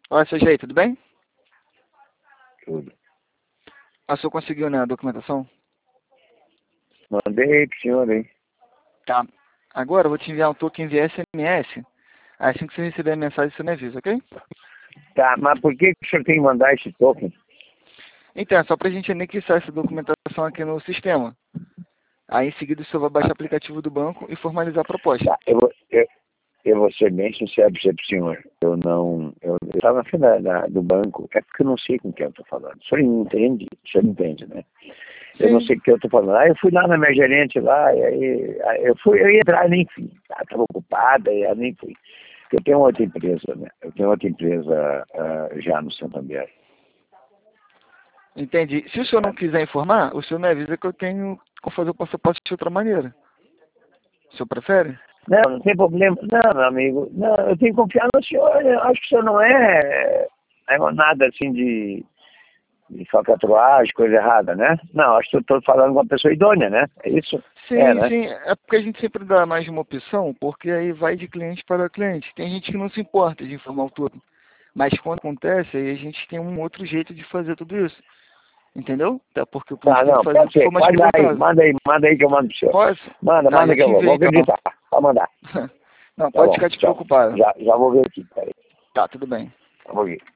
Olha, seu jeito, tudo bem? Tudo. Ah, o senhor conseguiu, né, a documentação? Mandei pro senhor aí. Tá. Agora eu vou te enviar um token via SMS. Assim que você receber a mensagem, você me avisa, ok? Tá, mas por que o senhor tem que mandar esse token? Então, é só pra gente anexar essa documentação aqui no sistema. Aí em seguida o senhor vai baixar o aplicativo do banco e formalizar a proposta. Tá, eu vou ser bem sincero pro senhor. Eu não. Eu estava na fila do banco, é porque eu não sei com quem eu tô falando. O senhor entende? O senhor entende, né? Eu não Sim. sei com quem eu tô falando. Aí eu fui lá na minha gerente lá, e aí eu ia entrar, nem fui. Estava ocupada, e eu nem fui. Eu tenho outra empresa, né? Eu tenho outra empresa já no Santander. Entendi. Se o senhor não quiser informar, o senhor me avisa que eu tenho como fazer o passaporte de outra maneira. O senhor prefere? Não tem problema. Não, meu amigo. Não, eu tenho que confiar no senhor. Eu acho que o senhor não é nada assim de falcatruagem, coisa errada, né? Não, acho que eu estou falando com uma pessoa idônea, né? É isso? É, Sim, né? sim. É porque a gente sempre dá mais de uma opção, porque aí vai de cliente para cliente. Tem gente que não se importa de informar o tudo. Mas quando acontece, aí a gente tem um outro jeito de fazer tudo isso. Entendeu? Até porque o cliente Tá, tem que não, fazer o pode que ser. for mais Pode dar aí. confortável. Manda aí que eu mando pro senhor. Pode? Tá, Manda já que eu te vou. enviei Vou então. acreditar. Pode mandar. Não, Tá pode bom, ficar te tchau. preocupado. Já vou ver aqui, peraí. Tá, tudo bem. Vamos aqui.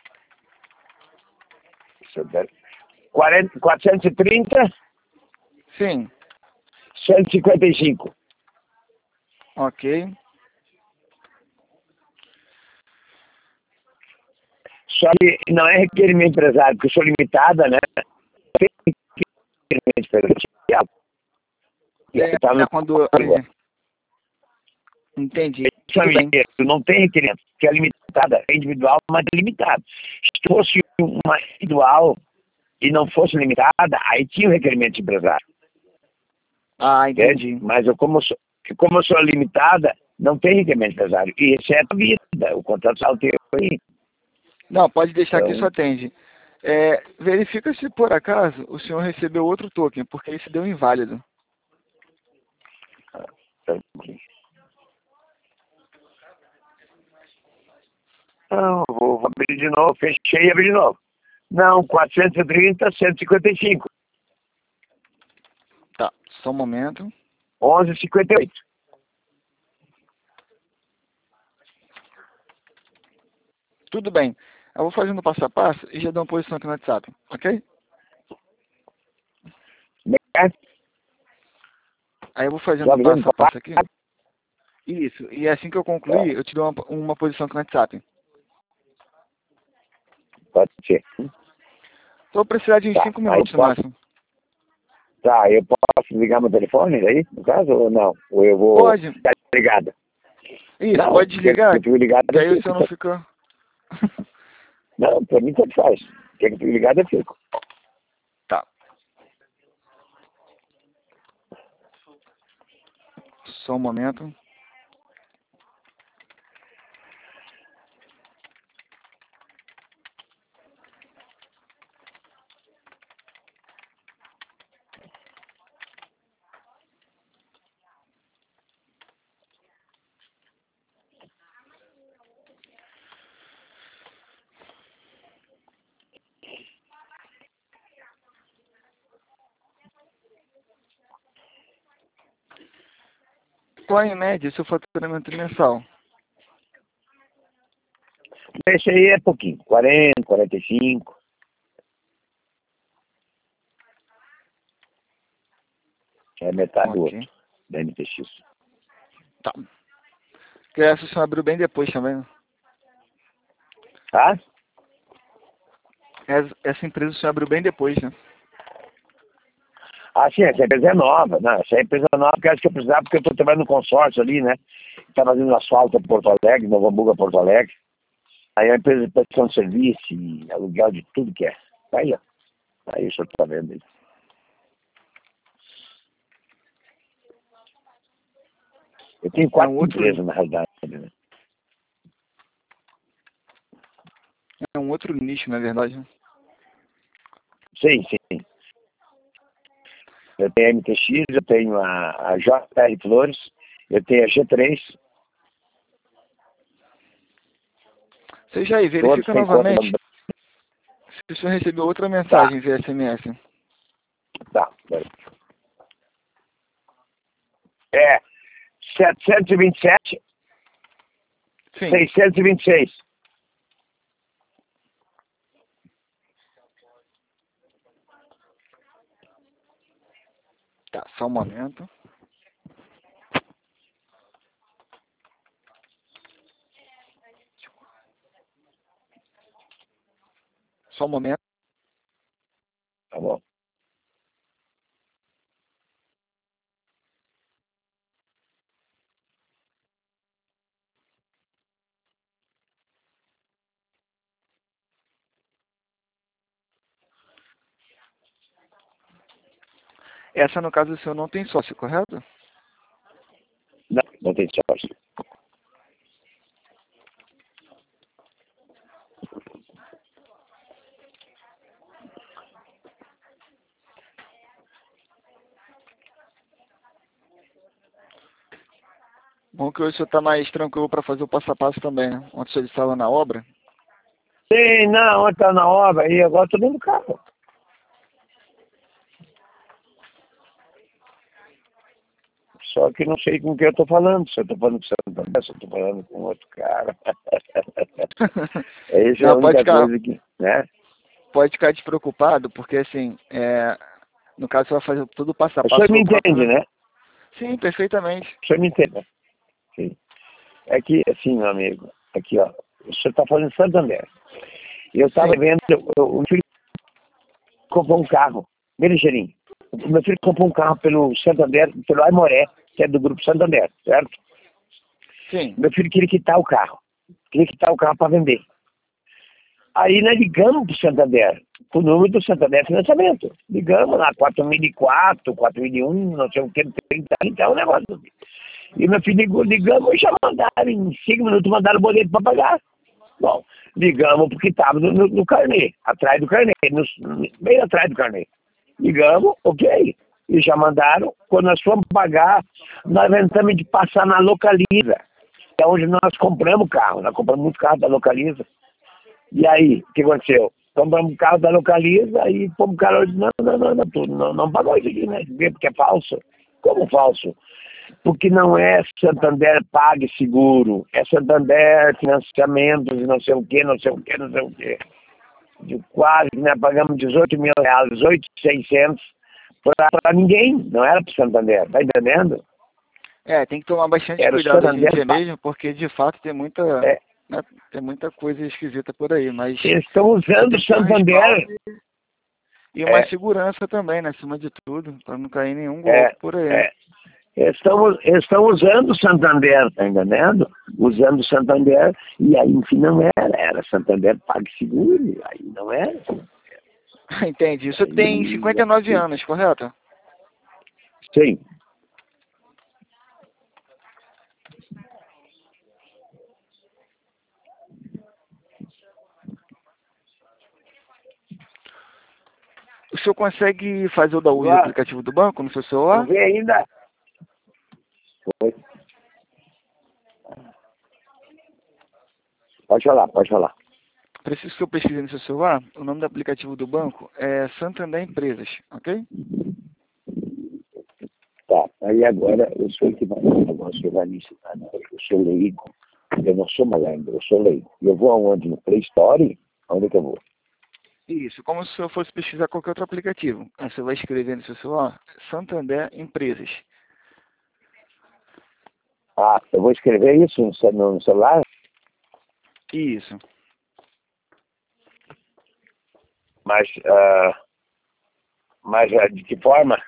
430, Sim, 155. ok. Só que não é requerimento empresário, porque eu sou limitada, né? Tem requerimento empresarial. Tá no É quando. código. Entendi. Tudo Família, bem. não tem requerimento, que é limitada, é individual, mas é limitado. Se fosse uma individual e não fosse limitada, aí tinha o requerimento de empresário, Ah, entende? entendi. Mas como eu sou limitada, não tem requerimento de empresário. E exceto a vida, o contrato salteiro aí. Não, pode deixar que isso Então, atende. Verifica se por acaso o senhor recebeu outro token, porque esse deu inválido. não, vou abrir de novo, fechei e abri de novo. Não, 430, 155, Tá, só um momento. 11,58. Tudo bem. Eu vou fazendo passo a passo e já dou uma posição aqui no WhatsApp, ok? Né? Aí eu vou fazendo Já um passo avisando a para passo aqui. Isso, e assim que eu concluir, eu te dou uma posição aqui no WhatsApp. pode ser. Vou precisar de uns Tá, 5 aí minutos no posso. máximo. Tá, eu posso ligar meu telefone aí, no caso, ou não? Ou eu vou Pode. ficar ligado? Isso, Não, pode porque desligar, eu fico ligado, que eu aí o fico. senhor não fica... Não, pra mim tanto faz. Porque eu fico ligado, eu fico. Tá, só um momento. Qual é, em média, seu faturamento mensal? Esse aí é pouquinho, 40, 45. É metade do Ok, outro, da MTX. tá. Porque essa o senhor abriu bem depois também, né? Tá? Essa empresa o senhor abriu bem depois, né? Ah, sim, essa empresa é nova. Não, essa empresa é nova porque acho que eu precisava, porque eu estou trabalhando no consórcio ali, né? Está fazendo asfalto em Porto Alegre, Novo Hamburgo a Porto Alegre. Aí a empresa de prestação de serviço e aluguel de tudo que é. Tá aí, ó. Aí o senhor está vendo aí. Eu tenho É 4 um outro, empresas, na realidade, né? é um outro nicho, na verdade, né? Sim, sim. Eu tenho a MTX, eu tenho a JR Flores, eu tenho a G3. Você já aí, Todos verifica têm conta novamente no... se o senhor recebeu outra Tá, mensagem via SMS. tá. Peraí. É 727, Sim. 626. Tá, só um momento. Só um momento. Tá bom. Essa, no caso, o senhor não tem sócio, correto? Não, não tem sorte. Bom que hoje o senhor está mais tranquilo para fazer o passo a passo também, né? Ontem o senhor estava na obra. Sim, não, ontem tá na obra e agora tô dentro do carro. Só que não sei com quem eu tô falando. Se eu tô falando com o Santander, se eu tô falando com outro cara. Essa é a Não, única coisa que, né? pode ficar despreocupado, porque assim, no caso você vai fazer tudo passo a O passo senhor me pelo entende, próprio. né? Sim, perfeitamente. O senhor me entende, né? Sim. É que, assim, meu amigo, aqui, ó, o senhor tá falando em Santander. Eu tava Sim, vendo, o meu filho comprou um carro, meu ligeirinho. O meu filho comprou um carro pelo Santander, pelo Aimoré, que é do grupo Santander, certo? sim. Meu filho queria quitar o carro. Queria quitar o carro para vender. Aí nós ligamos pro Santander, o número do Santander Financiamento. Ligamos lá, 4004, 4001, não sei o que, 30, então o negócio. E meu filho ligou, ligamos e já mandaram, em 5 minutos mandaram o boleto para pagar. Bom, ligamos porque estava no carnê, atrás do carnê, bem atrás do carnê. Ligamos, ok. E já mandaram, quando nós fomos pagar, nós inventamos de passar na Localiza, que é onde nós compramos o carro. Nós compramos muito carro da Localiza. E aí, o que aconteceu? Compramos um carro da Localiza e fomos o cara disse, não pagou isso aqui, né? Porque é falso. Como falso? Porque não é Santander Pague Seguro, é Santander Financiamentos e não sei o que, não sei o que, não sei o que. De quase, né, pagamos 18 mil reais, 18.600 para ninguém, não era para Santander, tá entendendo? Tem que tomar bastante Era o cuidado hoje em Santander dia mesmo, porque de fato tem muita, é, né, tem muita coisa esquisita por aí, mas eles estão você usando tem o que ter um respaldo Santander, e uma é, segurança também, né, acima de tudo, para não cair em nenhum golpe é, por aí. é. Estão usando o Santander, tá entendendo? Usando o Santander, e aí, enfim, não era Santander PagSeguro, aí não era. Entendi. Isso tem Aí, 59 anos, correto? sim, O senhor consegue fazer o da uso do agora, aplicativo do banco no seu não celular? vê ainda? Foi. Pode falar. Preciso que eu pesquise no seu celular. O nome do aplicativo do banco é Santander Empresas, ok? Tá, aí agora eu sou equivalente, agora eu sou jornalista, tá? Eu sou leigo, eu não sou malandro, eu sou leigo. E eu vou aonde? No Play Store? Aonde é que eu vou? Isso, como se o senhor fosse pesquisar qualquer outro aplicativo. Aí você vai escrever no seu celular Santander Empresas. Ah, eu vou escrever isso no celular? Isso. Mas, de que forma?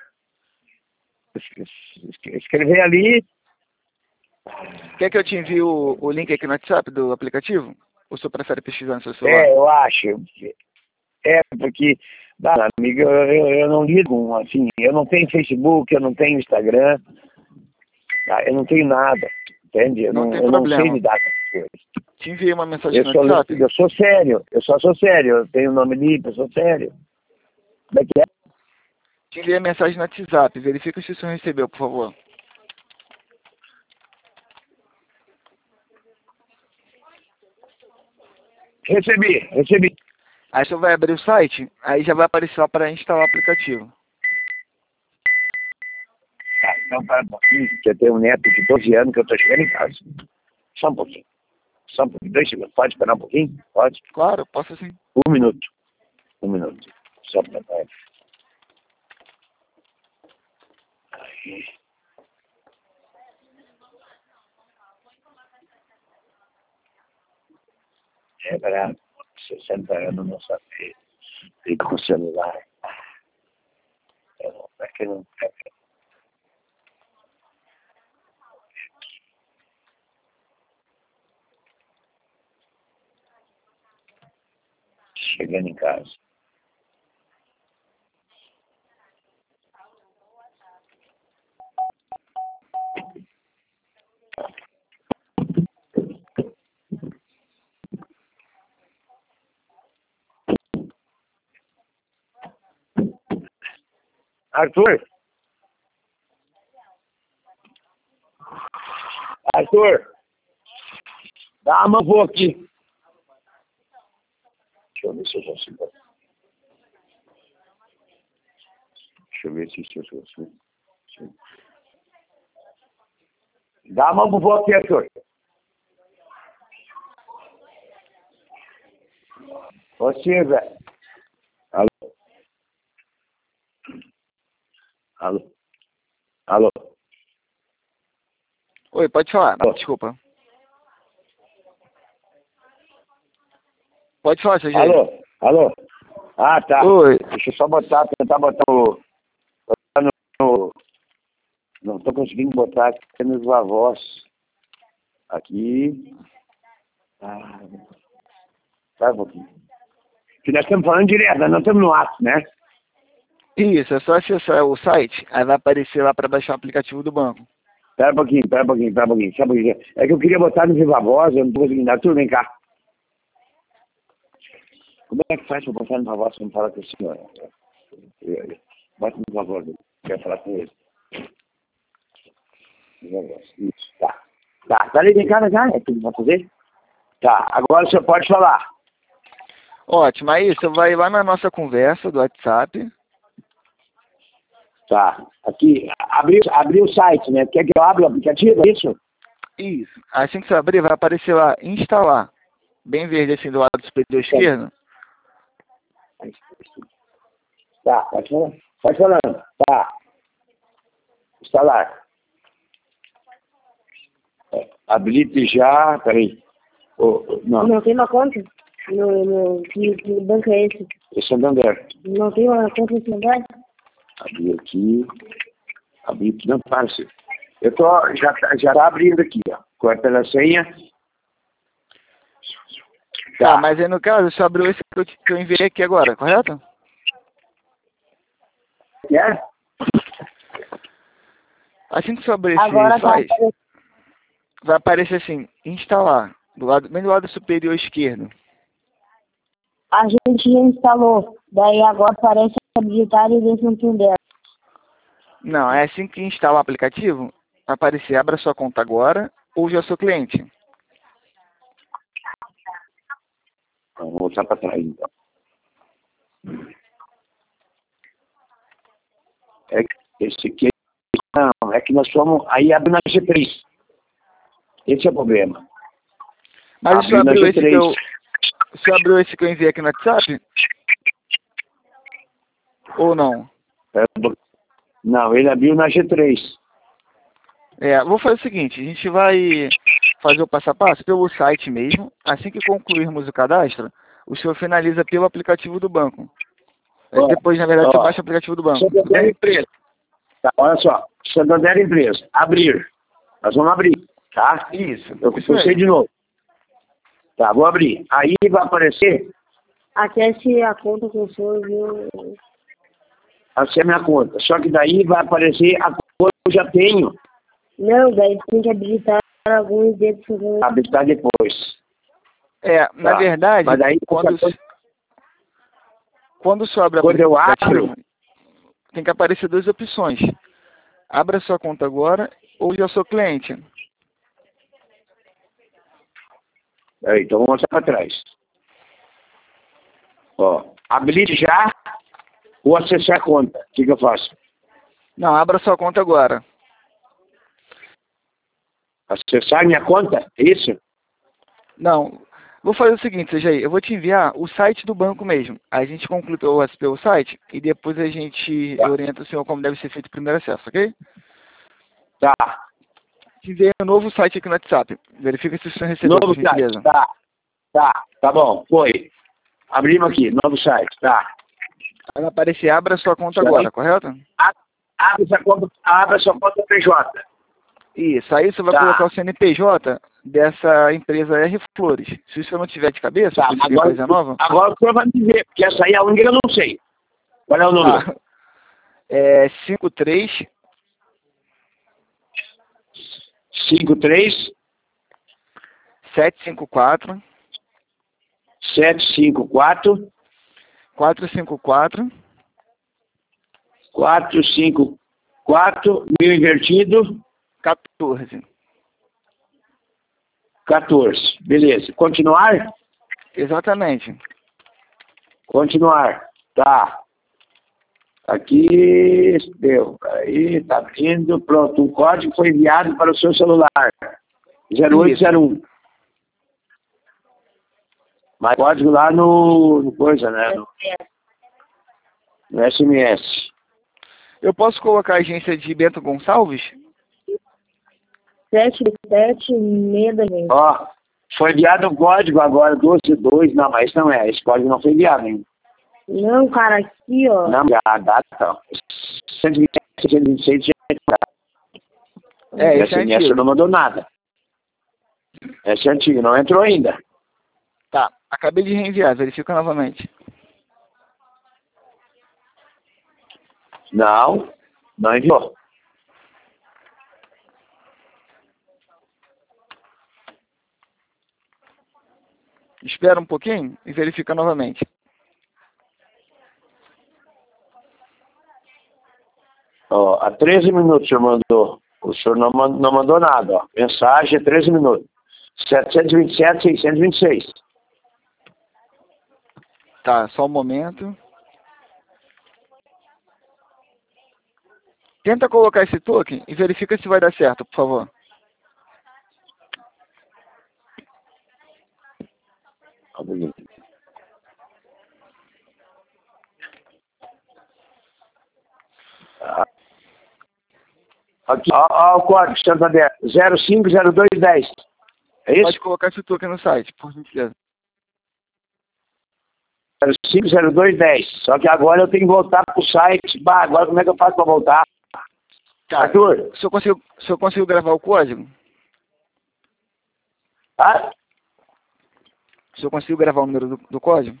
Escrever ali. Quer que eu te envie o link aqui no WhatsApp do aplicativo? Ou o senhor prefere pesquisar no seu celular? Eu acho. Porque, amigo, eu não ligo, assim, eu não tenho Facebook, eu não tenho Instagram, tá? Eu não tenho nada, entende? Não tem Eu não sei problema. lidar com essas coisas. Te enviei uma mensagem no WhatsApp. Eu sou sério, eu só sou sério, eu tenho nome limpo, eu sou sério. Como é que é? Te enviei a mensagem no WhatsApp. Verifica se o senhor recebeu, por favor. Recebi. Aí você vai abrir o site, aí já vai aparecer lá para instalar o aplicativo. Tá, então para um pouquinho, que eu tenho um neto de 12 anos que eu estou chegando em casa. Só um pouquinho. 2 segundos. Pode esperar um pouquinho? Pode? Claro, posso sim. 1 minuto. 1 minuto. Só para trás. Aí. É para 60 anos não saber ligar com o celular. É que não. Chegando em casa. Arthur, dá uma mão aqui. Deixa eu ver se eu consigo. Deixa eu ver se eu consigo. Dá uma mão aqui, Arthur. Você, velho. Alô? Alô? Alô? Oi, pode falar. Alô? Desculpa. Pode falar, seu Alô? Alô? Ah, tá. Oi. Deixa eu só tentar botar no... Não estou conseguindo botar aqui nos avós. Aqui. Ah, tá um pouquinho. Que nós estamos falando direto, nós não estamos no ato, né? Isso, é só acessar o site, aí vai aparecer lá para baixar o aplicativo do banco. Espera um pouquinho. Só um pouquinho. É que eu queria botar no Viva Voz, eu não estou conseguindo. Arthur, vem cá. Como é que faz para botar no Viva Voz se não fala com o senhor? Bota no Viva Voz, quero falar com ele. Viva Voz, isso, tá. Tá ali, vem cá, é tudo que vai fazer? Tá, agora o senhor pode falar. Ótimo, aí você vai lá na nossa conversa do WhatsApp. Tá, aqui, abrir o site, né? Quer que eu abra o aplicativo, é isso? Isso. Assim que você abrir, vai aparecer lá, instalar. Bem verde assim do lado superior esquerdo. Tá, pode falando. Tá. Instalar. Habilite já, peraí. Não. Não tem uma conta? Que banco é esse? Esse é Santander. Não tem uma conta no celular? Abrir aqui. Não, parece. Eu tô, já tá abrindo aqui, ó. Corta a senha. Tá, mas aí no caso, você abriu esse que eu enviei aqui agora, correto? É? Assim que você abrir Agora esse tá. site, vai aparecer assim, instalar, bem do lado superior esquerdo. A gente já instalou. Daí agora aparece habilitar e ver Santander. Não, é assim que instala o aplicativo, vai aparecer, abra sua conta agora, ou já sou cliente. Vou voltar para trás, então. Esse aqui, não, é que nós fomos, aí abre na G3. Esse é o problema. Mas você abriu esse que eu enviei aqui no WhatsApp? Ou não? Não, ele abriu na G3. Vou fazer o seguinte, a gente vai fazer o passo a passo pelo site mesmo. Assim que concluirmos o cadastro, o senhor finaliza pelo aplicativo do banco. Depois, na verdade, você baixa o aplicativo do banco. Santander Empresa. Tá, olha só, Santander Empresa, abrir. Nós vamos abrir, tá? Isso. Eu comecei de novo. Tá, vou abrir. Aí vai aparecer... Acesse a conta com o senhor, viu? Essa é a minha conta. Só que daí vai aparecer a conta que eu já tenho. Não, daí tem que habilitar alguns dedos. Habilitar depois. Na verdade, mas daí, quando você abre o aplicativo, tem que aparecer duas opções. Abra sua conta agora ou já sou cliente. Então vamos mostrar para trás. Ó, habilite já ou acessar a conta. O que eu faço? Não, abra sua conta agora. Acessar minha conta? É isso? Não, vou fazer o seguinte, seja aí, eu vou te enviar o site do banco mesmo. A gente conclui pelo site e depois a gente orienta o senhor como deve ser feito o primeiro acesso, ok? Tá. Te enviei um novo site aqui no WhatsApp. Verifica se o senhor recebeu, Novo por gentileza. site. Tá bom. Foi. Abrimos aqui, novo site. Tá. Vai aparecer, abra sua conta agora, correto? Abre sua conta PJ. Isso, aí você vai Tá. colocar o CNPJ dessa empresa R Flores. Se o senhor não tiver de cabeça, Tá, porque é coisa nova. agora o senhor vai me dizer, porque essa aí é a única que eu não sei. Qual é o número? Tá. É 53 53 754 754 454 454 mil invertido 14. 14. Beleza. Continuar? Exatamente. Continuar. Tá. Aqui, deu. Aí, tá abrindo. Pronto. O código foi enviado para o seu celular. 0801. Mas código lá no coisa, né? No SMS. Eu posso colocar a agência de Bento Gonçalves? 776 da gente. Ó, foi enviado um código agora, 122. Não, mas não é. Esse código não foi enviado, hein? Não, cara, aqui, ó. Não, a data, ó. 127, 126 já É, o esse é SMS antigo. não mandou nada. Esse é antigo, não entrou ainda. Tá, acabei de reenviar, verifica novamente. Não, não enviou. Espera um pouquinho e verifica novamente. Ó, há 13 minutos o senhor mandou. O senhor não mandou nada, ó. Mensagem há 13 minutos. 727, 626. Tá, só um momento. Tenta colocar esse token e verifica se vai dar certo, por favor. Aqui, ó, o código, Santander, 050210. É isso? Pode colocar esse token no site, por gentileza. 050210. Só que agora eu tenho que voltar pro site. Bah, agora como é que eu faço para voltar? Tá, Arthur? o senhor conseguiu gravar o código? Ah? O senhor conseguiu gravar o número do código?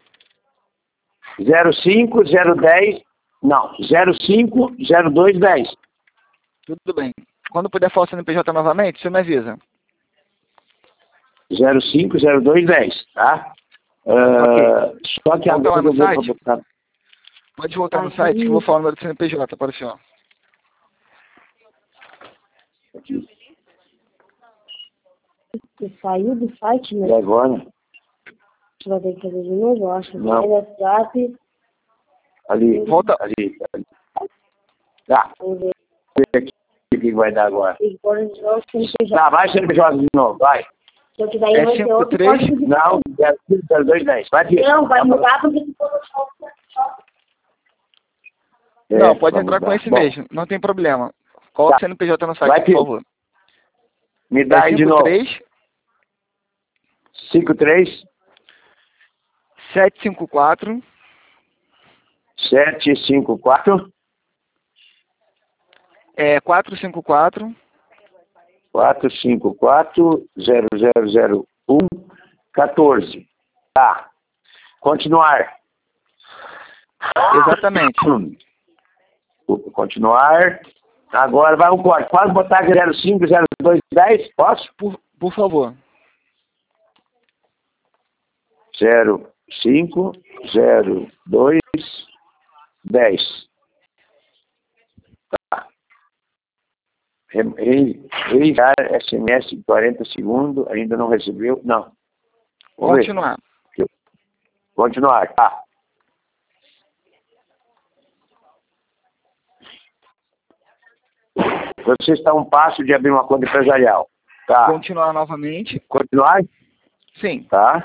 05010. Não, 050210. Tudo bem. Quando puder falar o CNPJ novamente, o senhor me avisa. 050210, tá? Só que Volta lá agora no eu vou site. botar. Pode voltar no site que eu vou falar o número do CNPJ para o senhor. Você saiu do site, E né? agora? Você vai ter que fazer de novo, eu acho. Não. Vai no WhatsApp. Ali. Volta. Ali. Tá. Vamos ver. Aqui, o que vai dar agora? E pode usar o CNPJ. Tá, vai CNPJ de novo, vai. Só que daí É vai ter outro 53? código de... Não, 050210. Vai aqui. Não, vai mudar porque tu colocou só. Não, pode vai entrar com mudar. esse Bom, mesmo, não tem problema. Coloca o Tá. CNPJ no site, Vai, por filho. favor. me dá aí de novo. 53 53 754 754 454 454 0001 14. Tá. Continuar. Exatamente. Continuar. Agora vai um código. Pode botar 050210? Posso? Por favor. 050210. Tá. Reenviar SMS em 40 segundos. Ainda não recebeu? Não. Vamos ver. Continuar. Continuar. Tá. Você está a um passo de abrir uma conta empresarial. Tá. Continuar novamente. Continuar? Sim. Tá.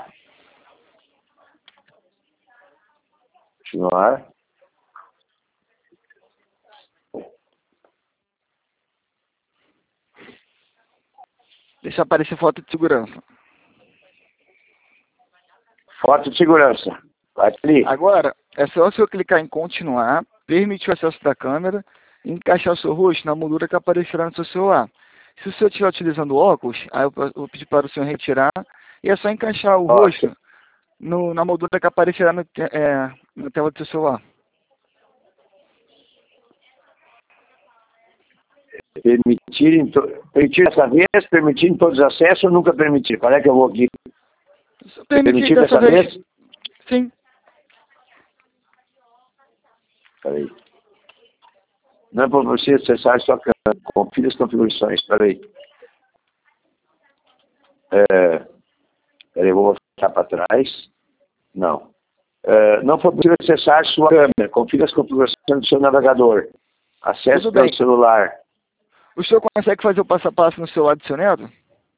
Continuar. Deixa aparecer foto de segurança. Foto de segurança. Vai ali. Agora, é só se eu clicar em continuar, permitir o acesso da câmera e encaixar o seu rosto na moldura que aparecerá no seu celular. Se o senhor estiver utilizando óculos, aí eu vou pedir para o senhor retirar e é só encaixar o rosto na moldura que aparecerá na tela do seu celular. Permitir dessa vez, permitir em todos os acessos ou nunca permitir? Qual é que eu vou aqui? Permitir dessa vez? Sim. Peraí. Não é para você acessar sua câmera. Confira as configurações. Peraí. Peraí, eu vou voltar para trás. Não. Não foi possível acessar sua câmera. Confira as configurações do seu navegador. Acesse pelo celular. O senhor consegue fazer o passo a passo no celular do seu neto?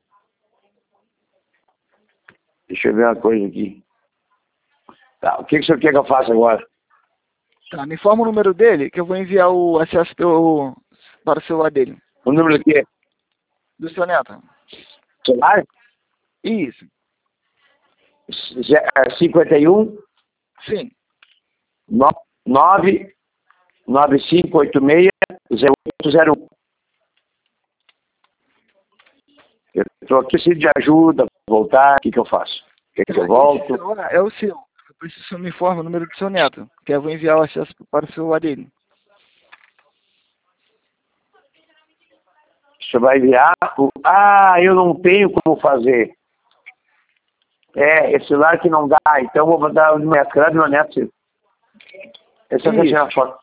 Deixa eu ver uma coisa aqui. Tá, o que o senhor quer que eu faça agora? Tá, me informa o número dele que eu vou enviar o acesso para o celular dele. O número do quê? Do seu neto. Celular? Isso. 51? Sim. 995860801. Eu estou aqui preciso de ajuda, voltar, o que eu faço? Quer que eu volto? É o seu. Eu preciso que o senhor me informe o número do seu neto, que eu vou enviar o acesso para o celular dele. Você vai enviar eu não tenho como fazer. Esse celular que não dá, então eu vou mandar o meu ecrã do meu neto. Esse é a foto.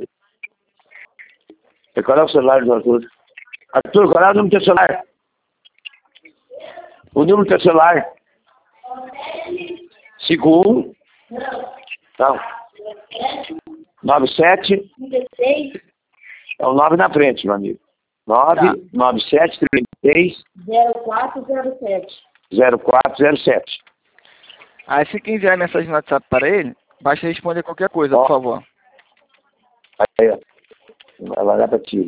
Qual é o celular do Arthur? Arthur, qual é o número do teu celular? O número do teu celular? 51? Não. 97? É o 9 na frente, meu amigo. 99736 0407. Aí se quem enviar mensagem no WhatsApp para ele, basta responder qualquer coisa, por favor. Aí, ó. Vai lá para ti.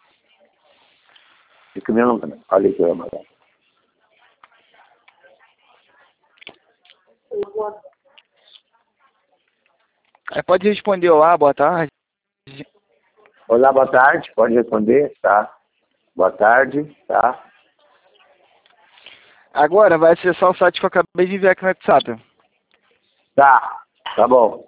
Fica mesmo. Olha aí que eu vou mandar. Aí pode responder olá, boa tarde. Olá, boa tarde. Pode responder? Tá. Boa tarde. Tá. Agora vai acessar o site que eu acabei de enviar aqui no WhatsApp. Tá. Tá bom.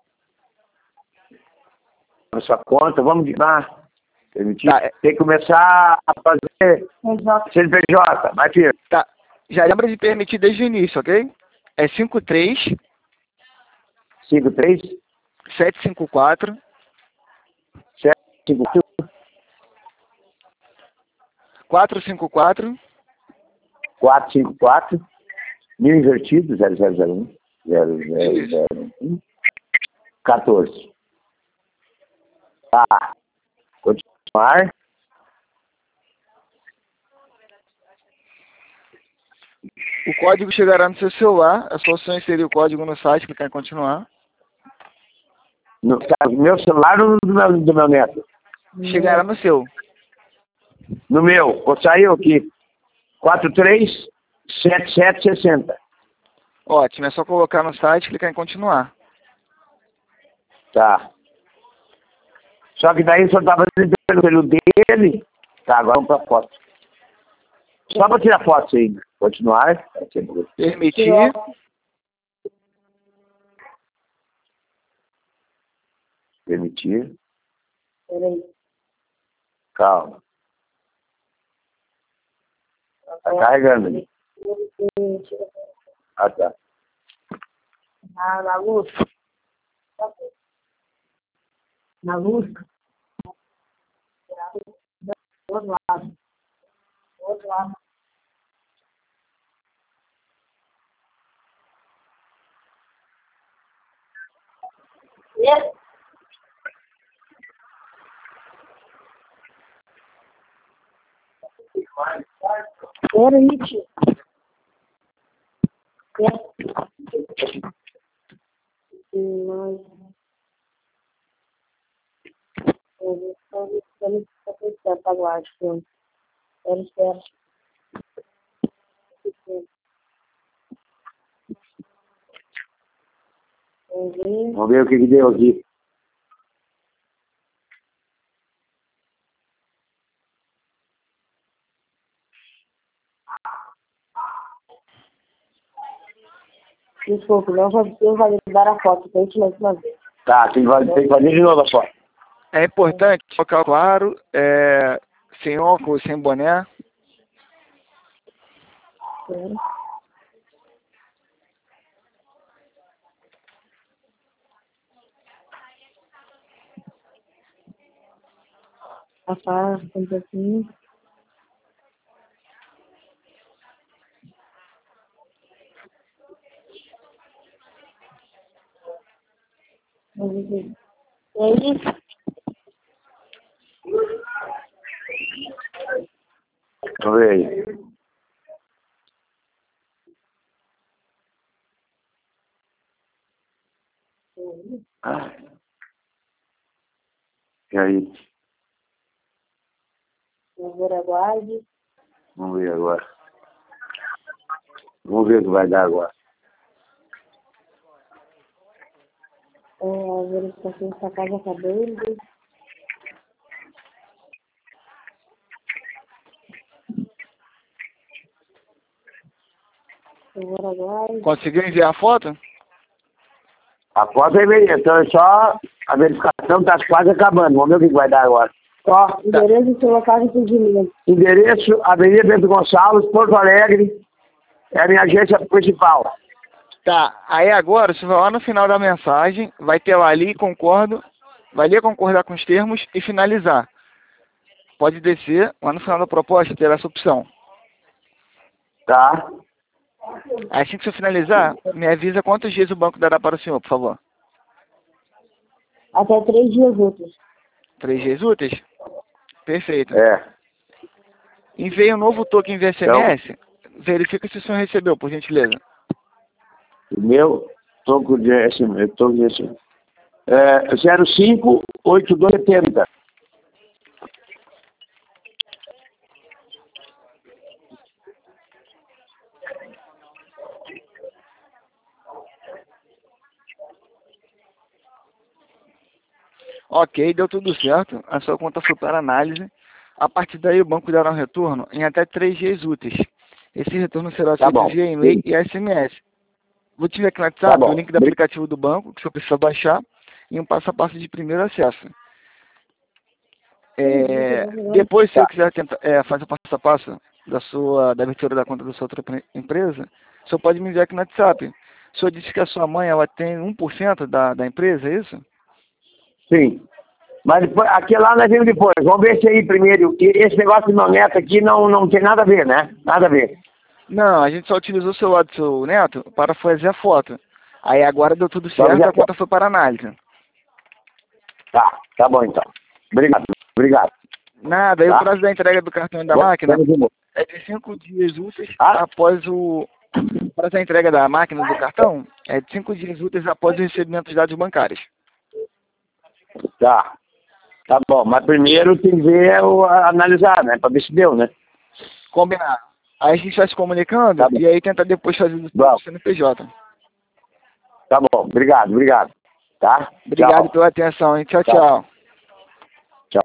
Na sua conta, vamos de lá. Permitir. Tá. Tem que começar a fazer CNPJ. Vai, filho. Tá. Já lembra de permitir desde o início, ok? É 53 754 454 1000 invertido 0001 0001 14. Tá. Continuar. O código chegará no seu celular. É só o senhor inserir o código no site, clicar em continuar. No meu celular ou do meu neto? Chegará no seu. No meu. Saiu aqui. 437760. Ótimo. É só colocar no site e clicar em continuar. Tá. Só que daí o senhor estava pelo dele. Tá, agora vamos para foto. Só para tirar foto aí. Continuar. Permitir. Permitir. Calma. Tá carregando ali. Ah, tá. Na luz. Na luz. Do outro lado. Do outro lado. Peraí, tio. Espera. Vamos ver o que deu aqui. Desculpa, não vou validar a foto, tem que mais uma vez. Tá, tem que fazer de novo a foto. É importante colocar claro, sem óculos, sem boné. Sim. Afasta um pouquinho. E aí? Vamos ver aí. E aí? Agora aguarde. Vamos ver agora. Vamos ver o que vai dar agora. A verificação da casa acabando. Agora aguarde. Conseguiu enviar a foto? A foto é bem, então é só a verificação está quase acabando. Vamos ver o que vai dar agora. Ó, Endereço do seu local de atendimento. endereço, Avenida Bento Gonçalves, Porto Alegre. É a minha agência principal. Tá, aí agora você vai lá no final da mensagem, vai ter lá ali, concordo, vai ler concordar com os termos e finalizar. Pode descer, lá no final da proposta terá essa opção. Tá? Aí assim que você finalizar, me avisa quantos dias o banco dará para o senhor, por favor. Até 3 dias úteis. 3 dias úteis? Perfeito. É. Enviei um novo token via SMS. Verifica se o senhor recebeu, por gentileza. O meu, toco de SMS, toco de SMS. 058270. Ok, deu tudo certo. A sua conta foi para análise. A partir daí, o banco dará um retorno em até 3 dias úteis. Esse retorno será Tá feito bom. via e-mail e SMS. Vou te enviar aqui no Tá WhatsApp bom. o link do aplicativo do banco, que o senhor precisa baixar, e um passo a passo de primeiro acesso. Depois, se Tá. eu quiser tentar, fazer o passo a passo da abertura da conta da sua outra empresa, o senhor pode me enviar aqui no WhatsApp. O senhor disse que a sua mãe ela tem 1% da empresa, é isso? Sim. Mas depois, aqui lá nós vemos depois. Vamos ver se aí primeiro. E esse negócio do meu neto aqui não tem nada a ver, né? Nada a ver. Não, a gente só utilizou o celular do seu neto para fazer a foto. Aí agora deu tudo Então, certo, já- a conta foi para análise. Tá bom então. Obrigado. Nada, aí Tá. o prazo da entrega do cartão e da Vamos máquina de novo. é de 5 dias úteis Ah. após o prazo da entrega da máquina do cartão é de 5 dias úteis após o recebimento dos dados bancários. Tá bom, mas primeiro tem que ver, analisar, né? Pra ver se deu, né? Combinado. Aí a gente vai se comunicando Tá bom. e aí tenta depois fazer o Vamos. CNPJ. Tá bom, obrigado. Tá? Obrigado Tchau. pela atenção, hein? Tchau, Tchau. tchau.